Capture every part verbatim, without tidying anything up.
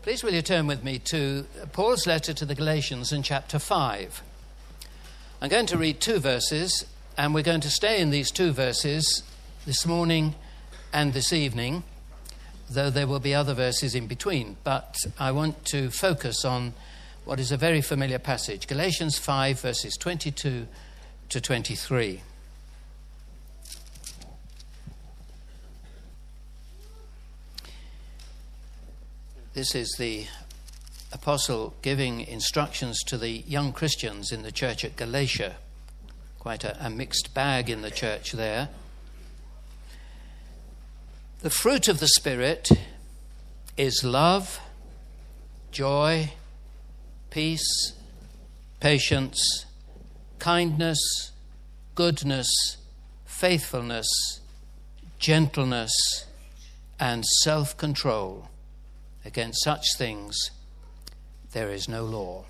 Please will you turn with me to Paul's letter to the Galatians in chapter five. I'm going to read two verses, and we're going to stay in these two verses this morning and this evening, though there will be other verses in between. But I want to focus on what is a very familiar passage, Galatians five, verses twenty-two to twenty-three. This is the apostle giving instructions to the young Christians in the church at Galatia. Quite a, a mixed bag in the church there. The fruit of the Spirit is love, joy, peace, patience, kindness, goodness, faithfulness, gentleness, and self-control. Against such things there is no law.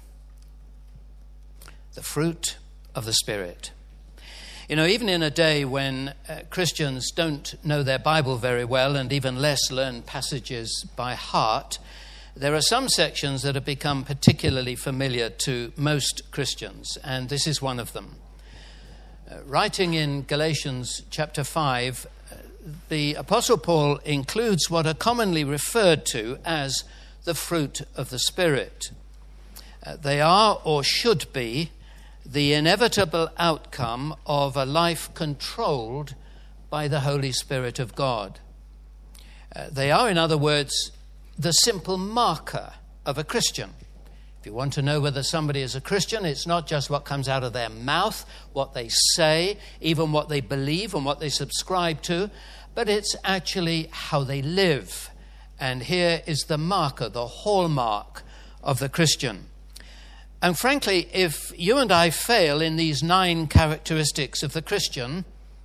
The fruit of the Spirit. You know, even in a day when uh, Christians don't know their Bible very well and even less learn passages by heart, there are some sections that have become particularly familiar to most Christians, and this is one of them. Uh, writing in Galatians chapter five, the Apostle Paul includes what are commonly referred to as the fruit of the Spirit. Uh, they are, or should be, the inevitable outcome of a life controlled by the Holy Spirit of God. Uh, they are, in other words, the simple marker of a Christian. If you want to know whether somebody is a Christian, it's not just what comes out of their mouth, what they say, even what they believe and what they subscribe to, but it's actually how they live. And here is the marker, the hallmark of the Christian. And frankly, if you and I fail in these nine characteristics of the Christian,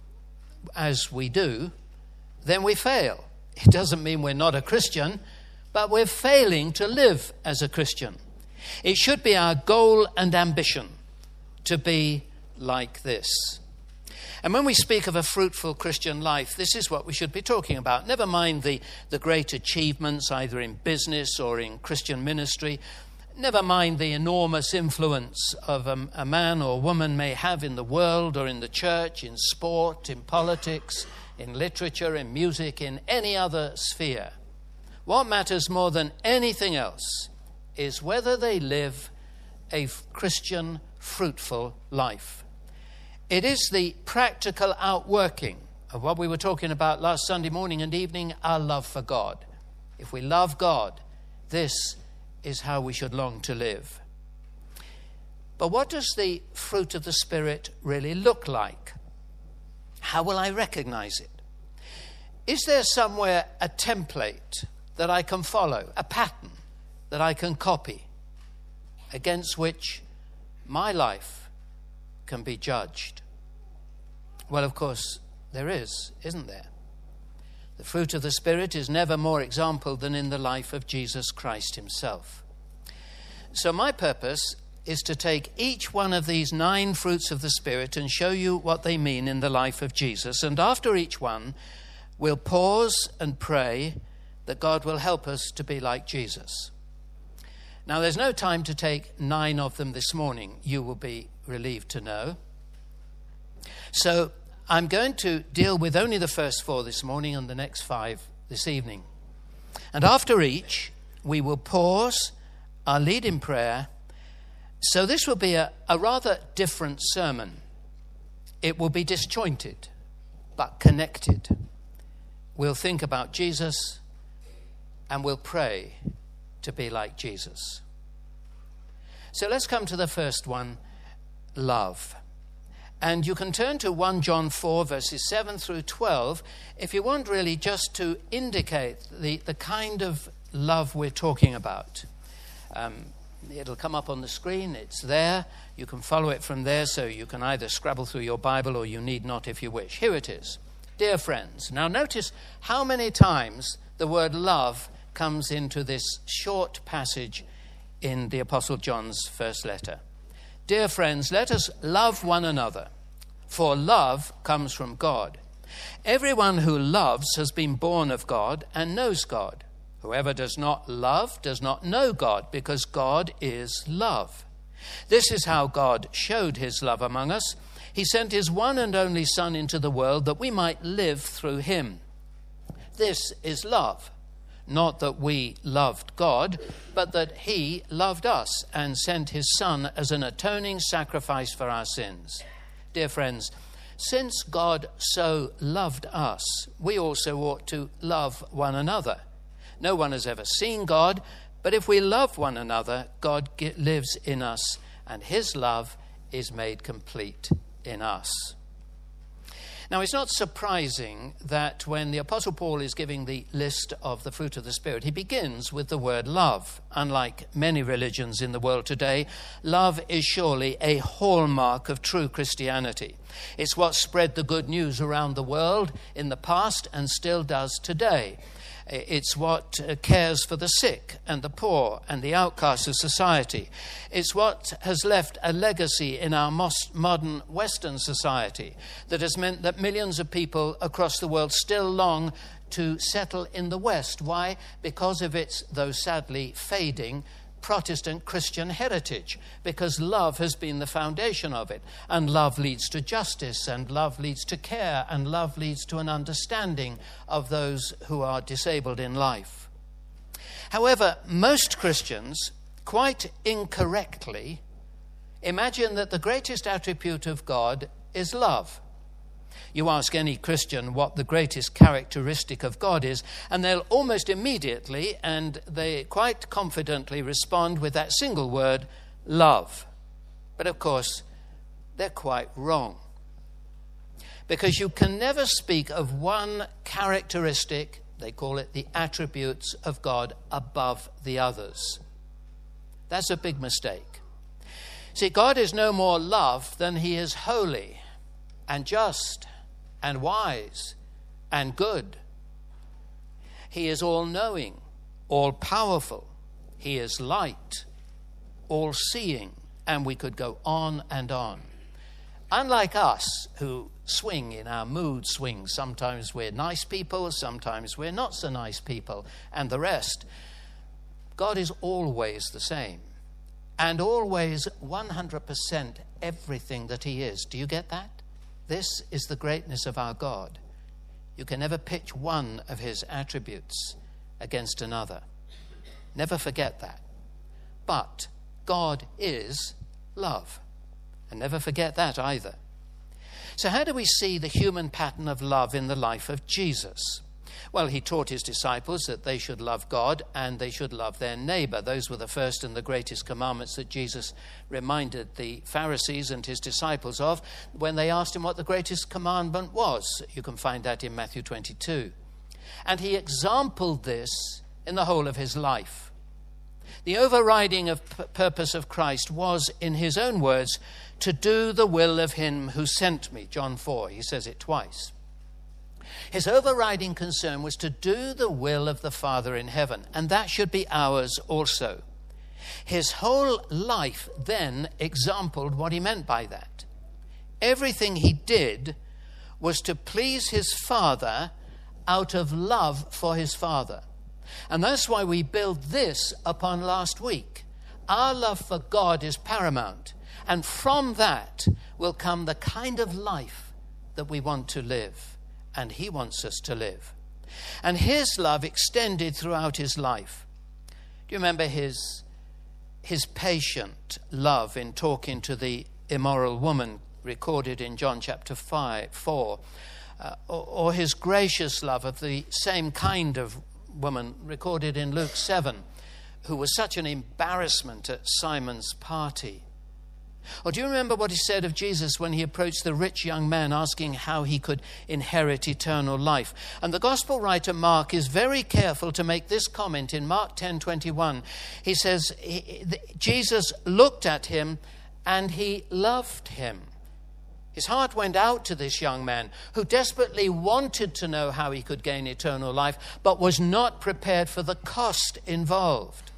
as we do, then we fail. It doesn't mean we're not a Christian, but we're failing to live as a Christian. It should be our goal and ambition to be like this. And when we speak of a fruitful Christian life, this is what we should be talking about. Never mind the, the great achievements, either in business or in Christian ministry. Never mind the enormous influence of a, a man or woman may have in the world or in the church, in sport, in politics, in literature, in music, in any other sphere. What matters more than anything else is whether they live a Christian, fruitful life. It is the practical outworking of what we were talking about last Sunday morning and evening, our love for God. If we love God, this is how we should long to live. But what does the fruit of the Spirit really look like? How will I recognize it? Is there somewhere a template that I can follow, a pattern that I can copy, against which my life can be judged? Well, of course, there is, isn't there? The fruit of the Spirit is never more exampled than in the life of Jesus Christ himself. So my purpose is to take each one of these nine fruits of the Spirit and show you what they mean in the life of Jesus. And after each one, we'll pause and pray that God will help us to be like Jesus. Now, there's no time to take nine of them this morning, you will be relieved to know. So I'm going to deal with only the first four this morning and the next five this evening. And after each, we will pause, I'll lead in prayer. So this will be a, a rather different sermon. It will be disjointed, but connected. We'll think about Jesus and we'll pray to be like Jesus. So let's come to the first one, love. And you can turn to First John four, verses seven through twelve, if you want really just to indicate the, the kind of love we're talking about. Um, it'll come up on the screen, it's there. You can follow it from there, so you can either scrabble through your Bible or you need not if you wish. Here it is. Dear friends, now notice how many times the word love comes into this short passage in the Apostle John's first letter. Dear friends, let us love one another, for love comes from God. Everyone who loves has been born of God and knows God. Whoever does not love does not know God, because God is love. This is how God showed his love among us. He sent his one and only Son into the world that we might live through him. This is love. Not that we loved God, but that he loved us and sent his Son as an atoning sacrifice for our sins. Dear friends, since God so loved us, we also ought to love one another. No one has ever seen God, but if we love one another, God lives in us, and his love is made complete in us. Now, it's not surprising that when the Apostle Paul is giving the list of the fruit of the Spirit, he begins with the word love. Unlike many religions in the world today, love is surely a hallmark of true Christianity. It's what spread the good news around the world in the past and still does today. It's what cares for the sick and the poor and the outcasts of society. It's what has left a legacy in our modern Western society that has meant that millions of people across the world still long to settle in the West. Why? Because of its, though sadly fading, Protestant Christian heritage, because love has been the foundation of it. And love leads to justice, and love leads to care, and love leads to an understanding of those who are disabled in life. However, most Christians, quite incorrectly, imagine that the greatest attribute of God is love. You ask any Christian what the greatest characteristic of God is, and they'll almost immediately and they quite confidently respond with that single word, love. But of course, they're quite wrong. Because you can never speak of one characteristic, they call it the attributes of God, above the others. That's a big mistake. See, God is no more love than he is holy and just and wise and good. He is all-knowing, all-powerful. He is light, all-seeing, and we could go on and on. Unlike us, who swing in our mood swings, sometimes we're nice people, sometimes we're not so nice people, and the rest, God is always the same, and always one hundred percent everything that he is. Do you get that? This is the greatness of our God. You can never pitch one of his attributes against another. Never forget that. But God is love. And never forget that either. So how do we see the human pattern of love in the life of Jesus? Well, he taught his disciples that they should love God and they should love their neighbor. Those were the first and the greatest commandments that Jesus reminded the Pharisees and his disciples of when they asked him what the greatest commandment was. You can find that in Matthew twenty-two. And he exampled this in the whole of his life. The overriding of p- purpose of Christ was, in his own words, to do the will of him who sent me. John four, he says it twice. His overriding concern was to do the will of the Father in heaven, and that should be ours also. His whole life then exampled what he meant by that. Everything he did was to please his Father out of love for his Father. And that's why we build this upon last week. Our love for God is paramount, and from that will come the kind of life that we want to live. And he wants us to live. And his love extended throughout his life. Do you remember his, his patient love in talking to the immoral woman recorded in John chapter five, four? Uh, or, or his gracious love of the same kind of woman recorded in Luke seven, who was such an embarrassment at Simon's party? Or do you remember what he said of Jesus when he approached the rich young man asking how he could inherit eternal life? And the gospel writer Mark is very careful to make this comment in Mark ten twenty-one. He says, he, the, Jesus looked at him and he loved him. His heart went out to this young man who desperately wanted to know how he could gain eternal life, but was not prepared for the cost involved.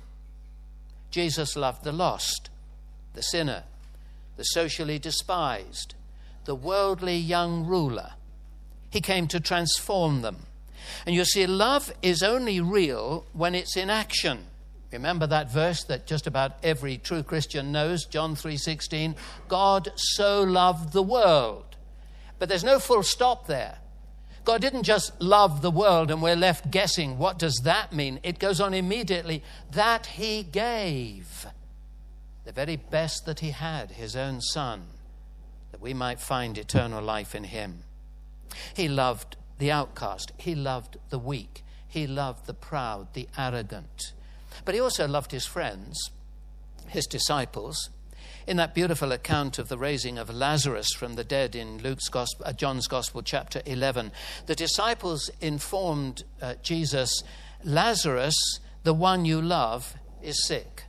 Jesus loved the lost, the sinner, the socially despised, the worldly young ruler. He came to transform them. And you see, love is only real when it's in action. Remember that verse that just about every true Christian knows, John three sixteen, God so loved the world. But there's no full stop there. God didn't just love the world and we're left guessing, what does that mean? It goes on immediately, that he gave the very best that he had, his own Son, that we might find eternal life in him. He loved the outcast. He loved the weak. He loved the proud, the arrogant. But he also loved his friends, his disciples. In that beautiful account of the raising of Lazarus from the dead in Luke's Gospel, uh, John's Gospel, chapter eleven, the disciples informed uh, Jesus, Lazarus, the one you love, is sick.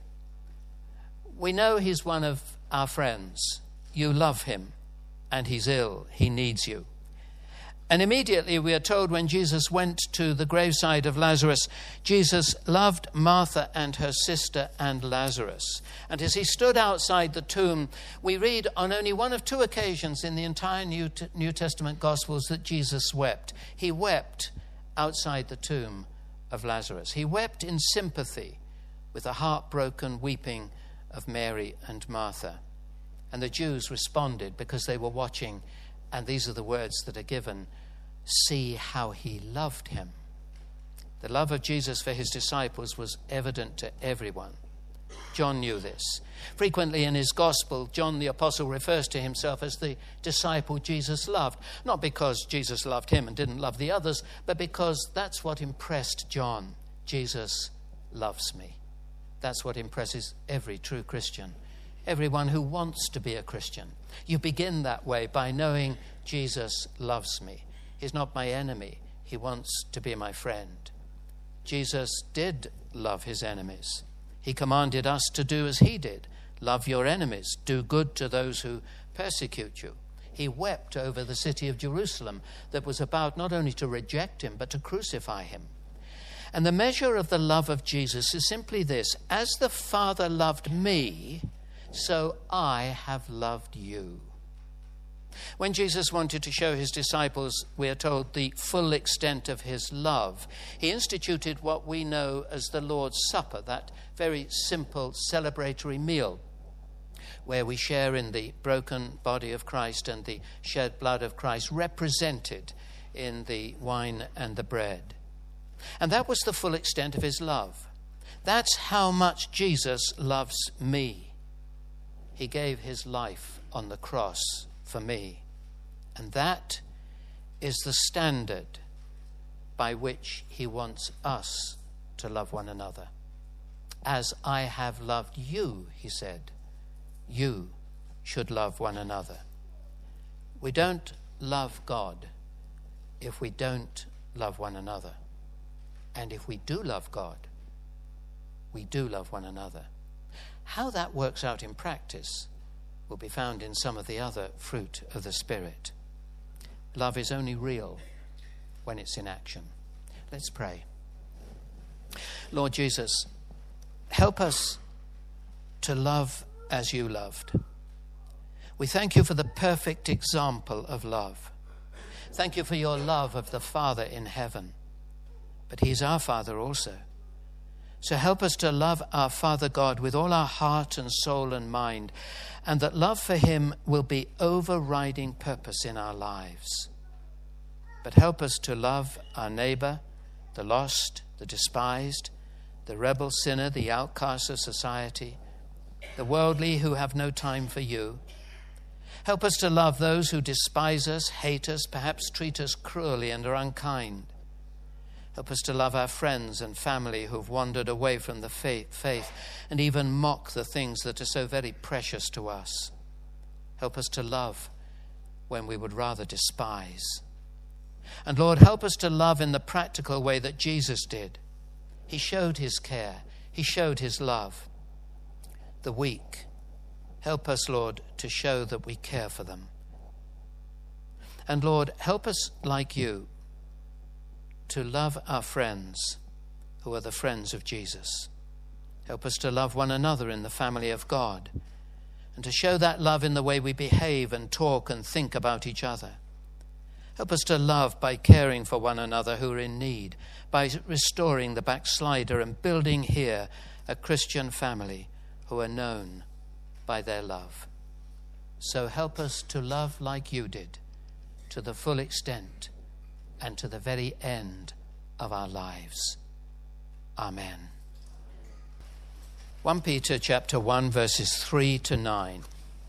We know he's one of our friends. You love him, and he's ill. He needs you. And immediately we are told when Jesus went to the graveside of Lazarus, Jesus loved Martha and her sister and Lazarus. And as he stood outside the tomb, we read on only one of two occasions in the entire New, New Testament Gospels that Jesus wept. He wept outside the tomb of Lazarus. He wept in sympathy with the heartbroken weeping of Mary and Martha. And the Jews responded because they were watching, and these are the words that are given, see how he loved him. The love of Jesus for his disciples was evident to everyone. John knew this. Frequently in his gospel, John the apostle refers to himself as the disciple Jesus loved. Not because Jesus loved him and didn't love the others, but because that's what impressed John. Jesus loves me. That's what impresses every true Christian. Everyone who wants to be a Christian. You begin that way by knowing Jesus loves me. He's not my enemy. He wants to be my friend. Jesus did love his enemies. He commanded us to do as he did. Love your enemies. Do good to those who persecute you. He wept over the city of Jerusalem that was about not only to reject him, but to crucify him. And the measure of the love of Jesus is simply this: as the Father loved me, so I have loved you. When Jesus wanted to show his disciples, we are told, the full extent of his love, he instituted what we know as the Lord's Supper, that very simple celebratory meal where we share in the broken body of Christ and the shed blood of Christ represented in the wine and the bread. And that was the full extent of his love. That's how much Jesus loves me. He gave his life on the cross for me. And that is the standard by which he wants us to love one another. As I have loved you, he said, you should love one another. We don't love God if we don't love one another. And if we do love God, we do love one another. How that works out in practice will be found in some of the other fruit of the Spirit. Love is only real when it's in action. Let's pray. Lord Jesus, help us to love as you loved. We thank you for the perfect example of love. Thank you for your love of the Father in heaven. But he's our Father also. So help us to love our Father God with all our heart and soul and mind, and that love for him will be overriding purpose in our lives. But help us to love our neighbor, the lost, the despised, the rebel sinner, the outcast of society, the worldly who have no time for you. Help us to love those who despise us, hate us, perhaps treat us cruelly and are unkind. Help us to love our friends and family who've wandered away from the faith, faith and even mock the things that are so very precious to us. Help us to love when we would rather despise. And Lord, help us to love in the practical way that Jesus did. He showed his care. He showed his love. The weak, help us, Lord, to show that we care for them. And Lord, help us, like you, to love our friends who are the friends of Jesus. Help us to love one another in the family of God, and to show that love in the way we behave and talk and think about each other. Help us to love by caring for one another who are in need, by restoring the backslider and building here a Christian family who are known by their love. So help us to love like you did, to the full extent and to the very end of our lives. Amen. First Peter chapter one, verses three to nine.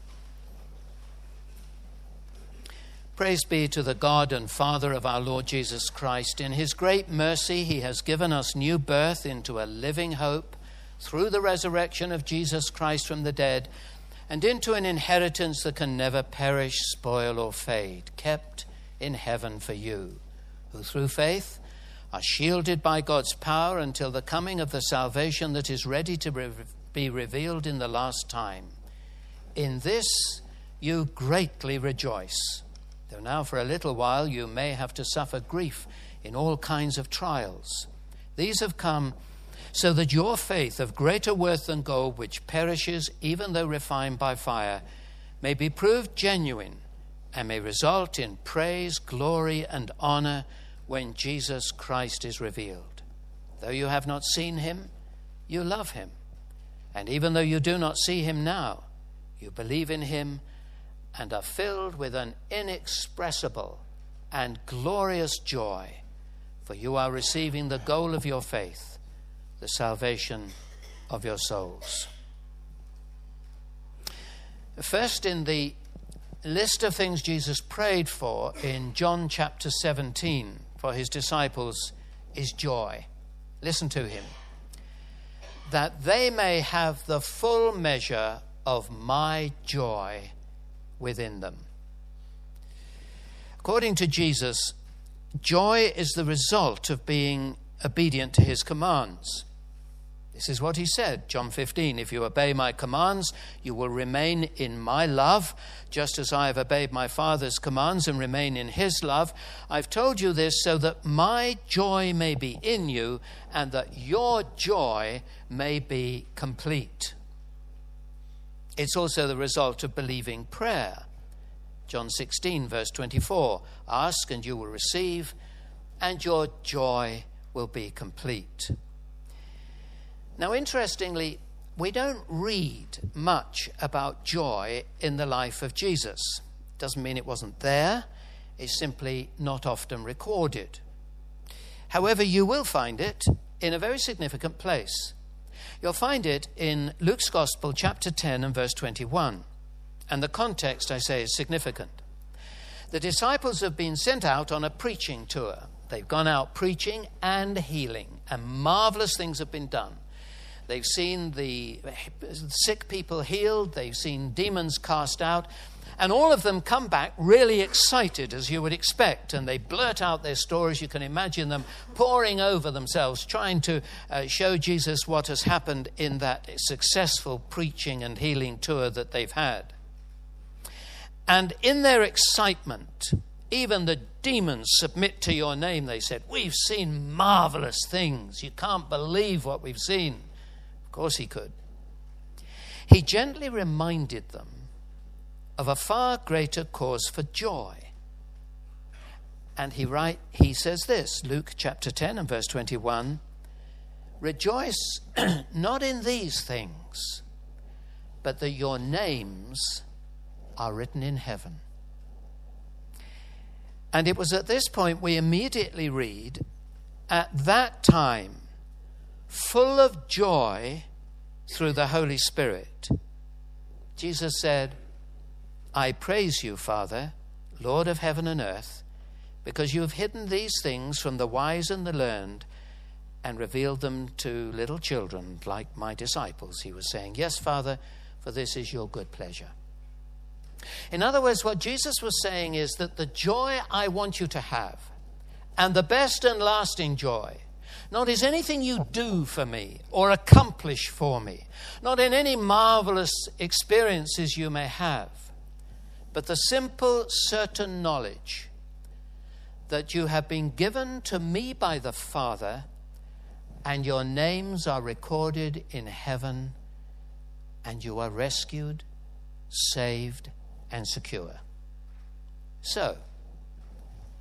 Praise be to the God and Father of our Lord Jesus Christ. In his great mercy, he has given us new birth into a living hope through the resurrection of Jesus Christ from the dead, and into an inheritance that can never perish, spoil, or fade, kept in heaven for you, who through faith are shielded by God's power until the coming of the salvation that is ready to re- be revealed in the last time. In this you greatly rejoice, though now for a little while you may have to suffer grief in all kinds of trials. These have come so that your faith, of greater worth than gold, which perishes even though refined by fire, may be proved genuine and may result in praise, glory, and honor when Jesus Christ is revealed. Though you have not seen him, you love him. And even though you do not see him now, you believe in him and are filled with an inexpressible and glorious joy, for you are receiving the goal of your faith, the salvation of your souls. First, in the list of things Jesus prayed for in John chapter seventeen for his disciples is joy. Listen to him. That they may have the full measure of my joy within them. According to Jesus, joy is the result of being obedient to his commands. This is what he said, John fifteen, if you obey my commands, you will remain in my love, just as I have obeyed my Father's commands and remain in his love. I've told you this so that my joy may be in you and that your joy may be complete. It's also the result of believing prayer. John sixteen, verse twenty-four, ask and you will receive, and your joy will be complete. Now, interestingly, we don't read much about joy in the life of Jesus. Doesn't mean it wasn't there. It's simply not often recorded. However, you will find it in a very significant place. You'll find it in Luke's Gospel, chapter ten and verse twenty-one. And the context, I say, is significant. The disciples have been sent out on a preaching tour. They've gone out preaching and healing, and marvelous things have been done. They've seen the sick people healed. They've seen demons cast out. And all of them come back really excited, as you would expect. And they blurt out their stories. You can imagine them pouring over themselves, trying to uh, show Jesus what has happened in that successful preaching and healing tour that they've had. And in their excitement, even the demons submit to your name, they said. We've seen marvelous things. You can't believe what we've seen. Of course he could. He gently reminded them of a far greater cause for joy. And he write, he says this, Luke chapter ten and verse twenty-one, rejoice not in these things, but that your names are written in heaven. And it was at this point we immediately read, at that time, full of joy through the Holy Spirit, Jesus said, I praise you, Father, Lord of heaven and earth, because you have hidden these things from the wise and the learned and revealed them to little children like my disciples. He was saying, yes, Father, for this is your good pleasure. In other words, what Jesus was saying is that the joy I want you to have, and the best and lasting joy, not is anything you do for me or accomplish for me, not in any marvelous experiences you may have, but the simple, certain knowledge that you have been given to me by the Father, and your names are recorded in heaven, and you are rescued, saved, and secure. So,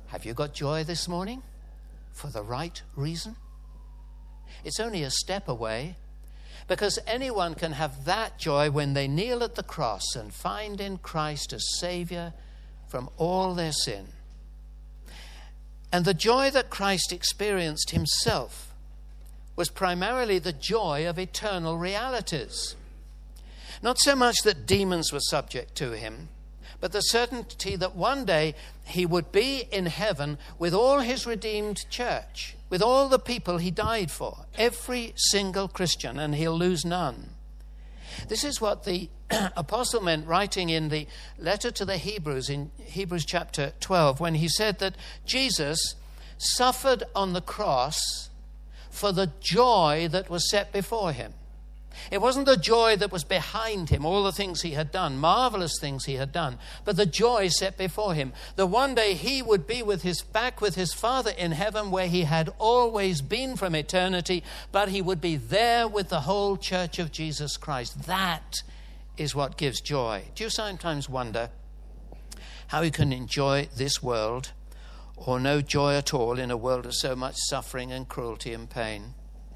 Have you got joy this morning for the right reason? It's only a step away, because anyone can have that joy when they kneel at the cross and find in Christ a Savior from all their sin. And the joy that Christ experienced himself was primarily the joy of eternal realities. Not so much that demons were subject to him, but the certainty that one day he would be in heaven with all his redeemed church, with all the people he died for, every single Christian, and he'll lose none. This is what the apostle meant writing in the letter to the Hebrews, in Hebrews chapter twelve, when he said that Jesus suffered on the cross for the joy that was set before him. It wasn't the joy that was behind him, all the things he had done, marvelous things he had done, but the joy set before him. That one day he would be with his back with his Father in heaven, where he had always been from eternity, but he would be there with the whole church of Jesus Christ. That is what gives joy. Do you sometimes wonder how you can enjoy this world or no joy at all in a world of so much suffering and cruelty and pain?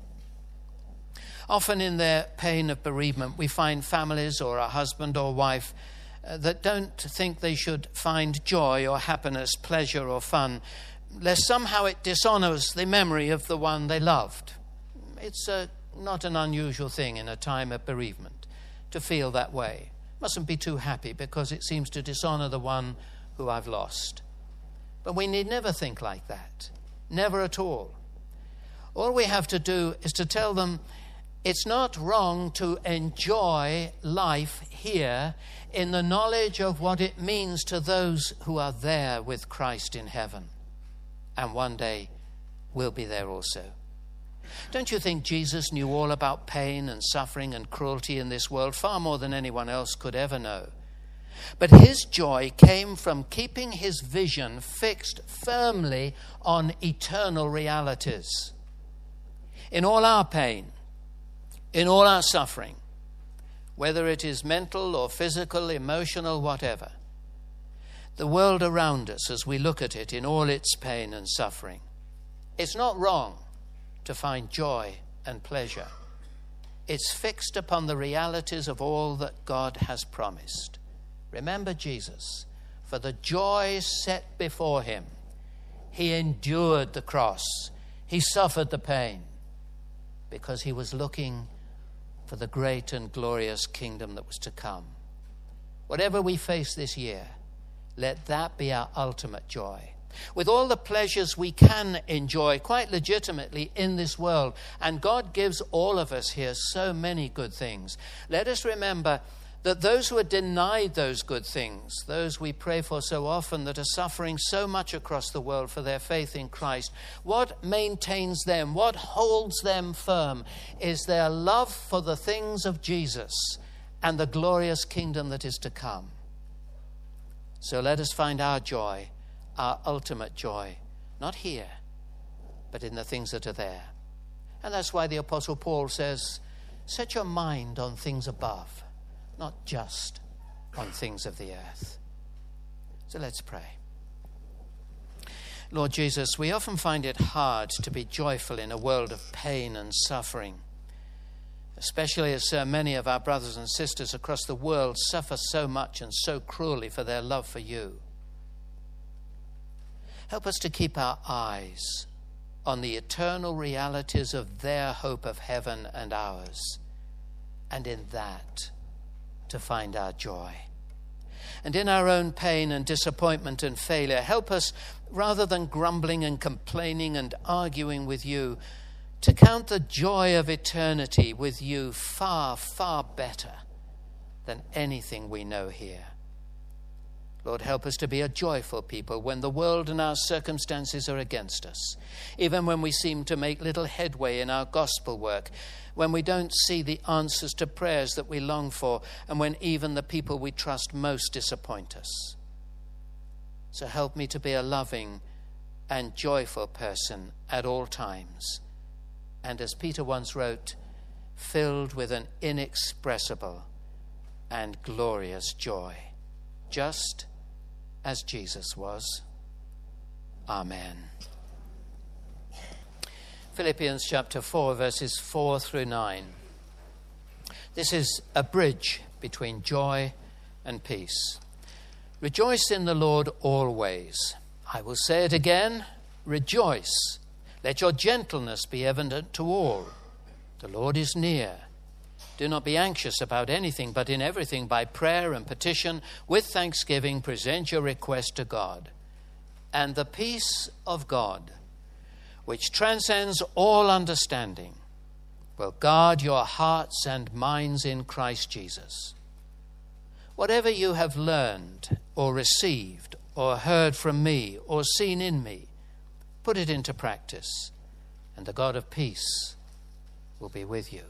Often in their pain of bereavement, we find families or a husband or wife uh, that don't think they should find joy or happiness, pleasure or fun, lest somehow it dishonors the memory of the one they loved. It's uh, not an unusual thing in a time of bereavement to feel that way. Mustn't be too happy because it seems to dishonor the one who I've lost. But we need never think like that. Never at all. All we have to do is to tell them it's not wrong to enjoy life here in the knowledge of what it means to those who are there with Christ in heaven, and one day we'll be there also. Don't you think Jesus knew all about pain and suffering and cruelty in this world, far more than anyone else could ever know? But his joy came from keeping his vision fixed firmly on eternal realities. In all our pain, in all our suffering, whether it is mental or physical, emotional, whatever, the world around us, as we look at it in all its pain and suffering, it's not wrong to find joy and pleasure. It's fixed upon the realities of all that God has promised. Remember Jesus. For the joy set before him, he endured the cross. He suffered the pain because he was looking for the great and glorious kingdom that was to come. Whatever we face this year, let that be our ultimate joy. With all the pleasures we can enjoy quite legitimately in this world, and God gives all of us here so many good things, let us remember that those who are denied those good things, those we pray for so often that are suffering so much across the world for their faith in Christ, what maintains them, what holds them firm, is their love for the things of Jesus and the glorious kingdom that is to come. So let us find our joy, our ultimate joy, not here, but in the things that are there. And that's why the Apostle Paul says, set your mind on things above, not just on things of the earth. So let's pray. Lord Jesus, we often find it hard to be joyful in a world of pain and suffering, especially as so many of our brothers and sisters across the world suffer so much and so cruelly for their love for you. Help us to keep our eyes on the eternal realities of their hope of heaven and ours, and in that to find our joy. And in our own pain and disappointment and failure, help us, rather than grumbling and complaining and arguing with you, to count the joy of eternity with you far, far better than anything we know here. Lord, help us to be a joyful people when the world and our circumstances are against us, even when we seem to make little headway in our gospel work, when we don't see the answers to prayers that we long for, and when even the people we trust most disappoint us. So help me to be a loving and joyful person at all times, and as Peter once wrote, filled with an inexpressible and glorious joy, just as Jesus was. Amen. Philippians chapter four, verses four through nine. This is a bridge between joy and peace. Rejoice in the Lord always. I will say it again, rejoice. Let your gentleness be evident to all. The Lord is near. Do not be anxious about anything, but in everything by prayer and petition, with thanksgiving, present your request to God. And the peace of God, which transcends all understanding, will guard your hearts and minds in Christ Jesus. Whatever you have learned or received or heard from me or seen in me, put it into practice, and the God of peace will be with you.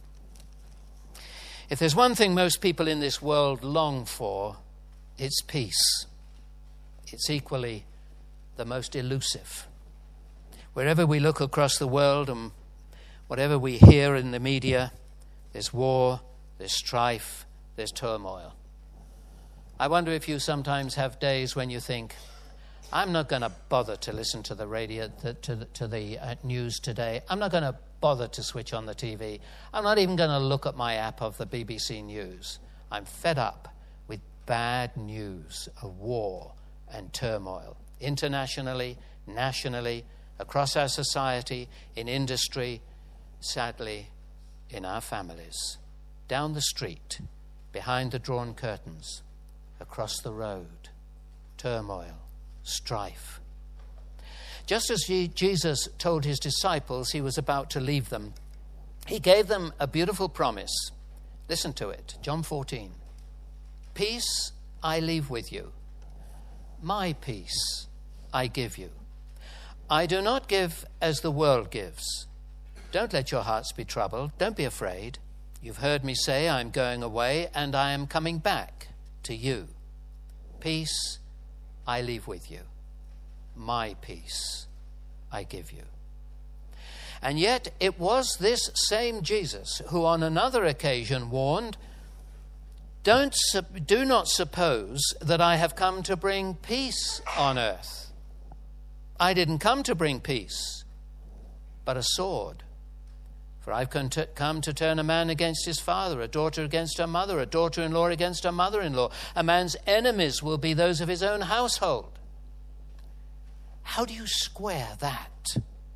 If there's one thing most people in this world long for, it's peace. It's equally the most elusive. Wherever we look across the world and whatever we hear in the media, there's war, there's strife, there's turmoil. I wonder if you sometimes have days when you think, I'm not going to bother to listen to the radio, to, to the, to the uh, news today. I'm not going to bother to switch on the T V. I'm not even going to look at my app of the B B C News. I'm fed up with bad news of war and turmoil, internationally, nationally, across our society, in industry, sadly, in our families, down the street, behind the drawn curtains, across the road, turmoil, strife. Just as Jesus told his disciples he was about to leave them, he gave them a beautiful promise. Listen to it, John fourteen. Peace I leave with you. My peace I give you. I do not give as the world gives. Don't let your hearts be troubled. Don't be afraid. You've heard me say I'm going away and I am coming back to you. Peace I leave with you. My peace I give you. And yet it was this same Jesus who on another occasion warned, Don't do not suppose that I have come to bring peace on earth. I didn't come to bring peace, but a sword. For I've come to, come to turn a man against his father, a daughter against her mother, a daughter-in-law against her mother-in-law. A man's enemies will be those of his own household. How do you square that?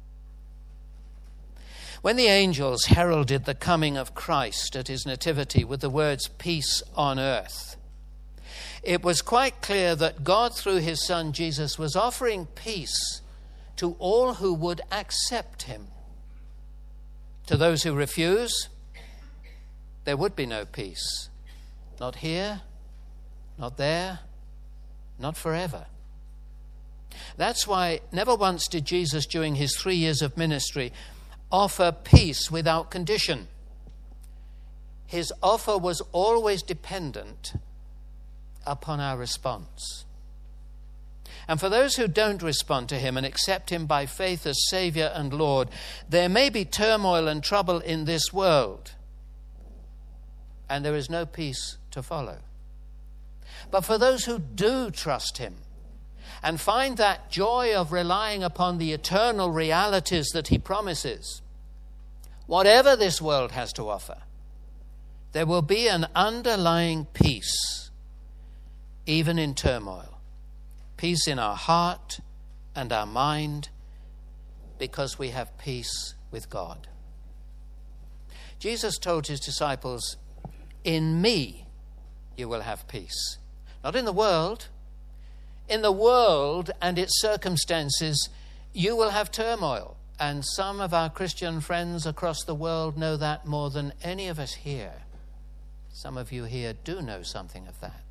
When the angels heralded the coming of Christ at his nativity with the words, peace on earth, it was quite clear that God, through his Son Jesus, was offering peace to all who would accept him. To those who refuse, there would be no peace. Not here, not there, not forever. That's why never once did Jesus, during his three years of ministry, offer peace without condition. His offer was always dependent upon our response. And for those who don't respond to him and accept him by faith as Savior and Lord, there may be turmoil and trouble in this world, and there is no peace to follow. But for those who do trust him and find that joy of relying upon the eternal realities that he promises, whatever this world has to offer, there will be an underlying peace, even in turmoil. Peace in our heart and our mind, because we have peace with God. Jesus told his disciples, in me you will have peace. Not in the world. In the world and its circumstances, you will have turmoil. And some of our Christian friends across the world know that more than any of us here. Some of you here do know something of that.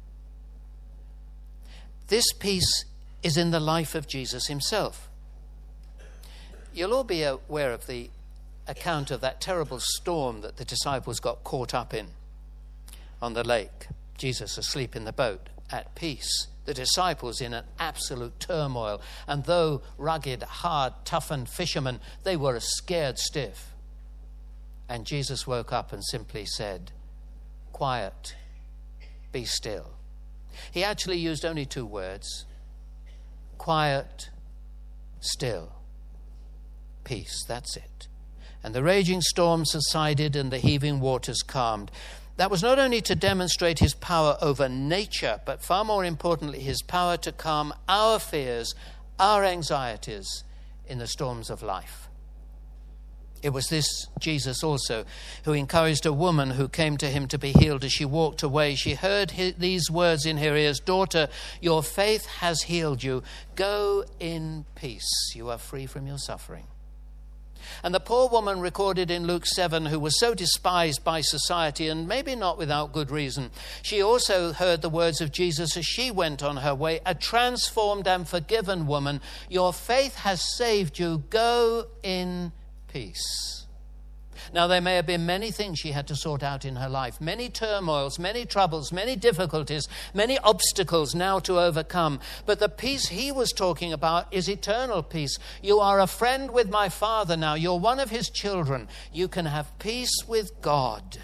This peace is in the life of Jesus himself. You'll all be aware of the account of that terrible storm that the disciples got caught up in on the lake. Jesus asleep in the boat, at peace. The disciples in an absolute turmoil. And though rugged, hard, toughened fishermen, they were scared stiff. And Jesus woke up and simply said, quiet, be still. He actually used only two words, quiet, still. Peace, that's it. And the raging storm subsided and the heaving waters calmed. That was not only to demonstrate his power over nature, but far more importantly, his power to calm our fears, our anxieties in the storms of life. It was this Jesus also who encouraged a woman who came to him to be healed. As she walked away, she heard his, these words in her ears, "Daughter, your faith has healed you. Go in peace. You are free from your suffering." And the poor woman recorded in Luke seven, who was so despised by society, and maybe not without good reason, she also heard the words of Jesus as she went on her way, "A transformed and forgiven woman, your faith has saved you. Go in peace." Now, there may have been many things she had to sort out in her life, many turmoils, many troubles, many difficulties, many obstacles now to overcome. But the peace he was talking about is eternal peace. You are a friend with my Father now. You're one of his children. You can have peace with God.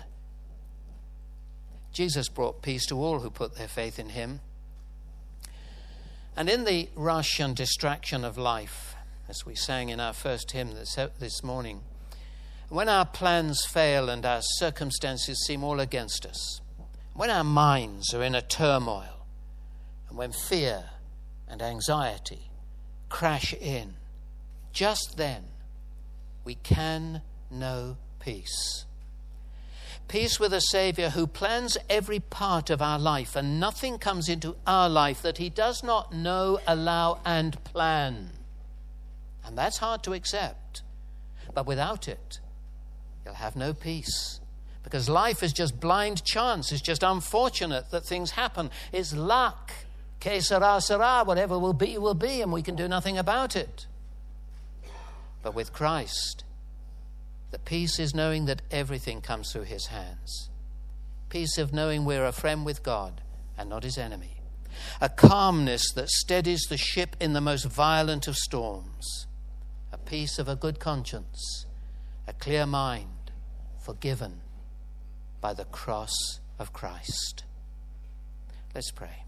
Jesus brought peace to all who put their faith in him. And in the rush and distraction of life, as we sang in our first hymn this, this morning, when our plans fail and our circumstances seem all against us, when our minds are in a turmoil, and when fear and anxiety crash in, just then we can know peace. Peace with a Savior who plans every part of our life, and nothing comes into our life that he does not know, allow, and plan. And that's hard to accept. But without it, you'll have no peace. Because life is just blind chance. It's just unfortunate that things happen. It's luck. Que sera, sera. Whatever will be, will be, and we can do nothing about it. But with Christ, the peace is knowing that everything comes through his hands. Peace of knowing we're a friend with God and not his enemy. A calmness that steadies the ship in the most violent of storms. A peace of a good conscience. A clear mind, forgiven by the cross of Christ. Let's pray.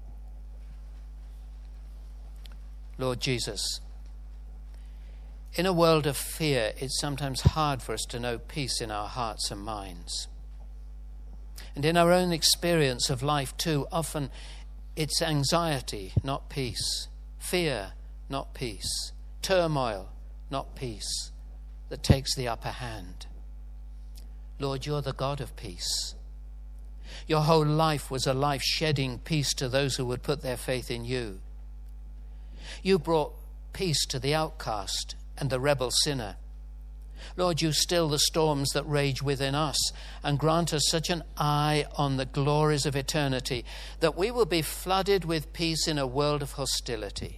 Lord Jesus, in a world of fear, it's sometimes hard for us to know peace in our hearts and minds. And in our own experience of life too, often it's anxiety, not peace. Fear, not peace. Turmoil, not peace, that takes the upper hand. Lord, you're the God of peace. Your whole life was a life shedding peace to those who would put their faith in you. You brought peace to the outcast and the rebel sinner. Lord, you still the storms that rage within us and grant us such an eye on the glories of eternity that we will be flooded with peace in a world of hostility.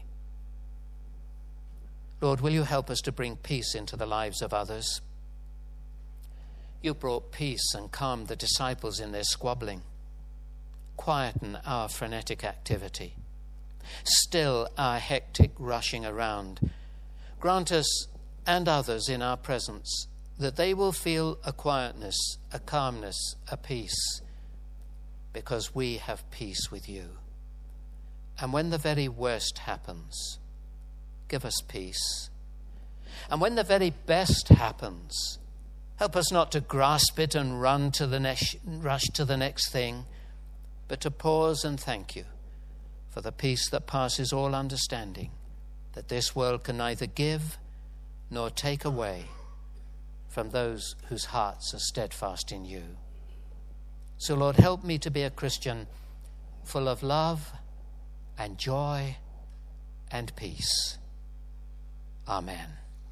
Lord, will you help us to bring peace into the lives of others? You brought peace and calmed the disciples in their squabbling. Quieten our frenetic activity. Still our hectic rushing around. Grant us and others in our presence that they will feel a quietness, a calmness, a peace, because we have peace with you. And when the very worst happens, give us peace. And when the very best happens, help us not to grasp it and run to the next, rush to the next thing, but to pause and thank you for the peace that passes all understanding, that this world can neither give nor take away from those whose hearts are steadfast in you. So, Lord, help me to be a Christian full of love and joy and peace. Amen.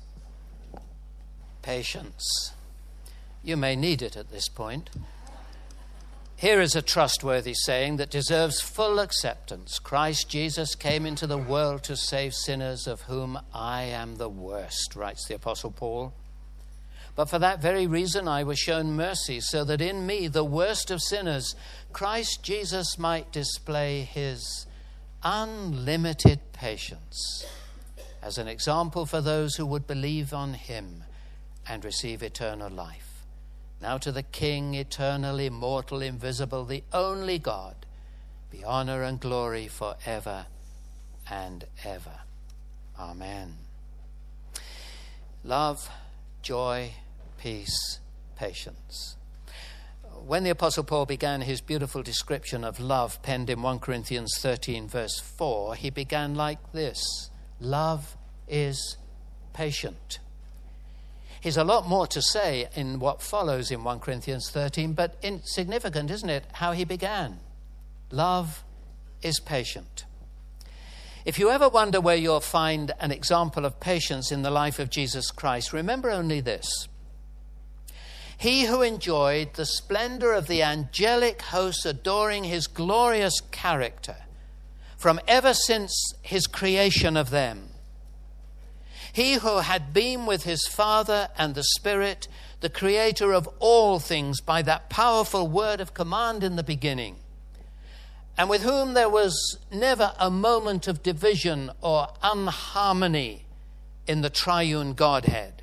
Patience. You may need it at this point. Here is a trustworthy saying that deserves full acceptance. Christ Jesus came into the world to save sinners, of whom I am the worst, writes the Apostle Paul. But for that very reason I was shown mercy, so that in me, the worst of sinners, Christ Jesus might display his unlimited patience as an example for those who would believe on him and receive eternal life. Now to the King, eternal, immortal, invisible, the only God, be honor and glory forever and ever. Amen. Love, joy, peace, patience. When the Apostle Paul began his beautiful description of love penned in First Corinthians thirteen verse four, he began like this: love is patient. He's a lot more to say in what follows in First Corinthians thirteen, but insignificant, isn't it, how he began? Love is patient. If you ever wonder where you'll find an example of patience in the life of Jesus Christ, remember only this: he who enjoyed the splendor of the angelic hosts adoring his glorious character from ever since his creation of them, he who had been with his Father and the Spirit, the creator of all things by that powerful word of command in the beginning, and with whom there was never a moment of division or unharmony in the triune Godhead.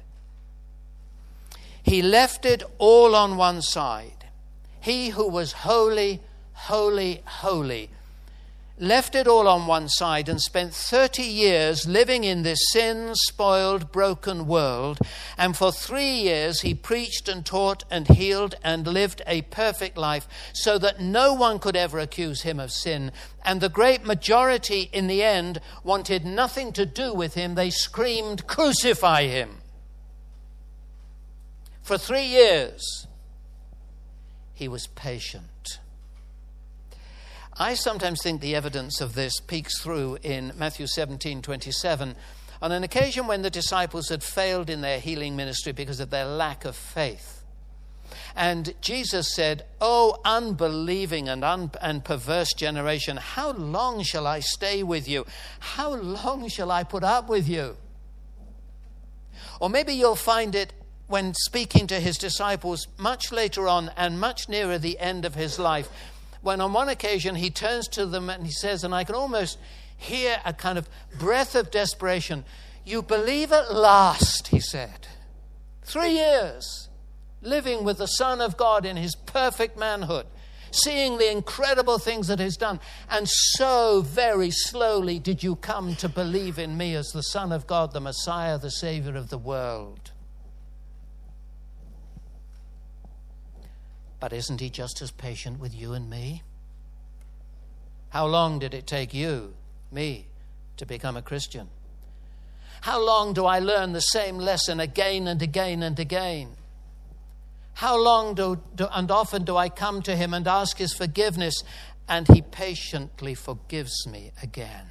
He left it all on one side. He who was holy, holy, holy, left it all on one side and spent thirty years living in this sin-spoiled, broken world. And for three years he preached and taught and healed and lived a perfect life so that no one could ever accuse him of sin. And the great majority in the end wanted nothing to do with him. They screamed, "Crucify him." For three years he was patient. I sometimes think the evidence of this peeks through in Matthew seventeen twenty-seven, on an occasion when the disciples had failed in their healing ministry because of their lack of faith. And Jesus said, "O unbelieving and, un- and perverse generation, how long shall I stay with you? How long shall I put up with you?" Or maybe you'll find it when speaking to his disciples much later on and much nearer the end of his life, when on one occasion he turns to them and he says, and I can almost hear a kind of breath of desperation, "You believe at last," he said. Three years living with the Son of God in his perfect manhood, seeing the incredible things that he's done, and so very slowly did you come to believe in me as the Son of God, the Messiah, the Savior of the world. But isn't he just as patient with you and me? How long did it take you, me, to become a Christian? How long do I learn the same lesson again and again and again? How long do, do and often do I come to him and ask his forgiveness, and he patiently forgives me again?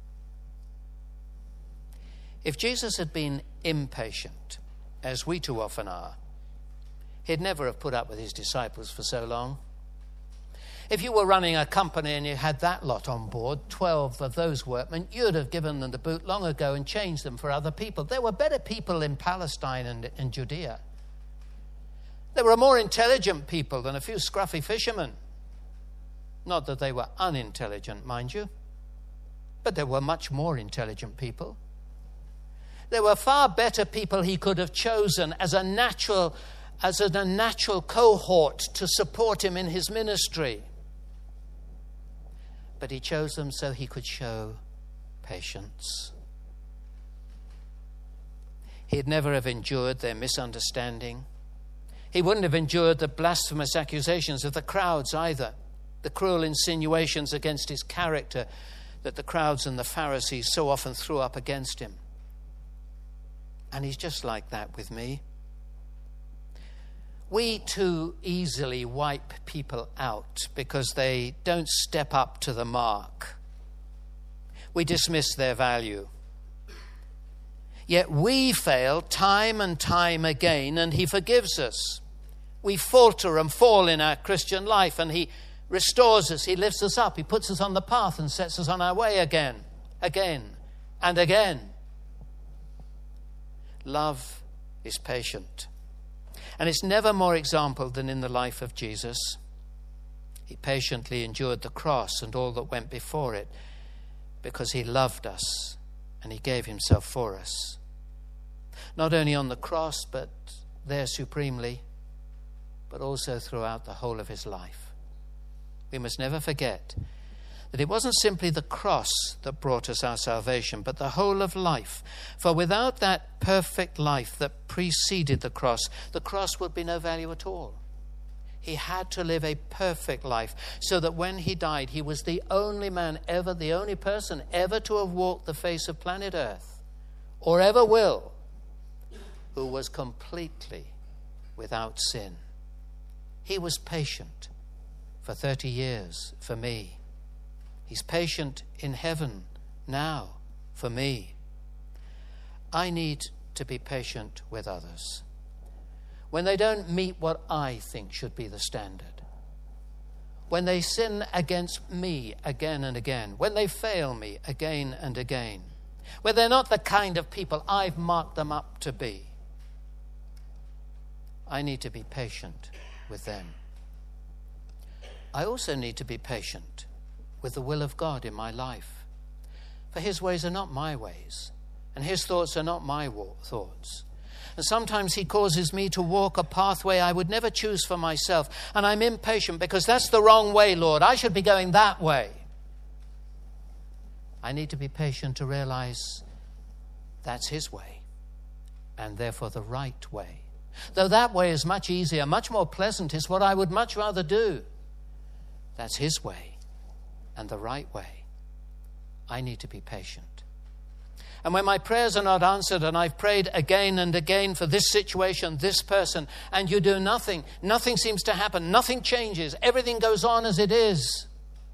If Jesus had been impatient, as we too often are, he'd never have put up with his disciples for so long. If you were running a company and you had that lot on board, twelve of those workmen, you'd have given them the boot long ago and changed them for other people. There were better people in Palestine and in Judea. There were more intelligent people than a few scruffy fishermen. Not that they were unintelligent, mind you, but there were much more intelligent people. There were far better people he could have chosen as a natural as a natural cohort to support him in his ministry. But he chose them so he could show patience. He'd never have endured their misunderstanding. He wouldn't have endured the blasphemous accusations of the crowds either, the cruel insinuations against his character that the crowds and the Pharisees so often threw up against him. And he's just like that with me. We too easily wipe people out because they don't step up to the mark. We dismiss their value. Yet we fail time and time again, and he forgives us. We falter and fall in our Christian life, and he restores us. He lifts us up. He puts us on the path and sets us on our way again, again, and again. Love is patient. And it's never more exampled than in the life of Jesus. He patiently endured the cross and all that went before it because he loved us and he gave himself for us. Not only on the cross, but there supremely, but also throughout the whole of his life. We must never forget that it wasn't simply the cross that brought us our salvation, but the whole of life. For without that perfect life that preceded the cross, the cross would be no value at all. He had to live a perfect life so that when he died, he was the only man ever, the only person ever to have walked the face of planet Earth, or ever will, who was completely without sin. He was patient for thirty years for me. He's patient in heaven now for me. I need to be patient with others when they don't meet what I think should be the standard, when they sin against me again and again, when they fail me again and again, when they're not the kind of people I've marked them up to be. I need to be patient with them. I also need to be patient with the will of God in my life. For his ways are not my ways, and his thoughts are not my thoughts. And sometimes he causes me to walk a pathway I would never choose for myself, and I'm impatient because that's the wrong way, Lord. I should be going that way. I need to be patient to realize that's his way, and therefore the right way. Though that way is much easier, much more pleasant, is what I would much rather do. That's his way and the right way. I need to be patient. And when my prayers are not answered and I've prayed again and again for this situation, this person, and you do nothing, nothing seems to happen, nothing changes, everything goes on as it is,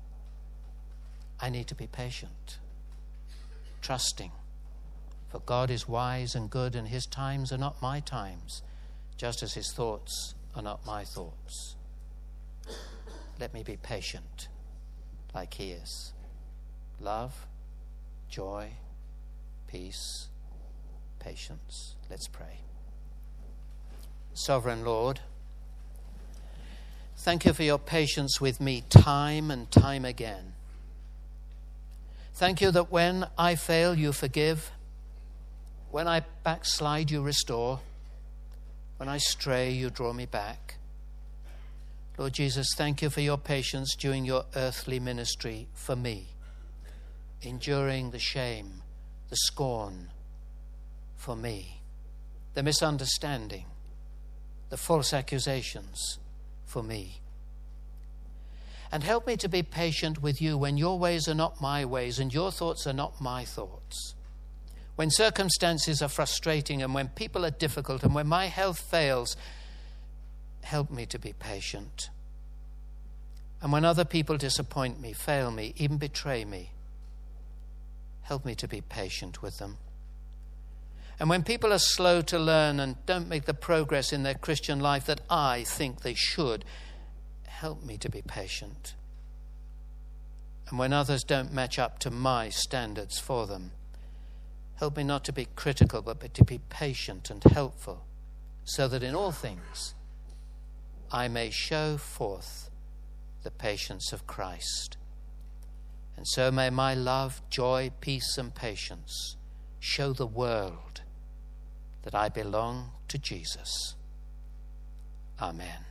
I need to be patient, trusting. For God is wise and good, and his times are not my times, just as his thoughts are not my thoughts. Let me be patient like he is. Love, joy, peace, patience. Let's pray. Sovereign Lord, thank you for your patience with me time and time again. Thank you that when I fail, you forgive. When I backslide, you restore. When I stray, you draw me back. Lord Jesus, thank you for your patience during your earthly ministry for me, enduring the shame, the scorn for me, the misunderstanding, the false accusations for me. And help me to be patient with you when your ways are not my ways and your thoughts are not my thoughts. When circumstances are frustrating and when people are difficult and when my health fails, help me to be patient. And when other people disappoint me, fail me, even betray me, help me to be patient with them. And when people are slow to learn and don't make the progress in their Christian life that I think they should, help me to be patient. And when others don't match up to my standards for them, help me not to be critical, but to be patient and helpful, so that in all things I may show forth the patience of Christ. And so may my love, joy, peace, and patience show the world that I belong to Jesus. Amen.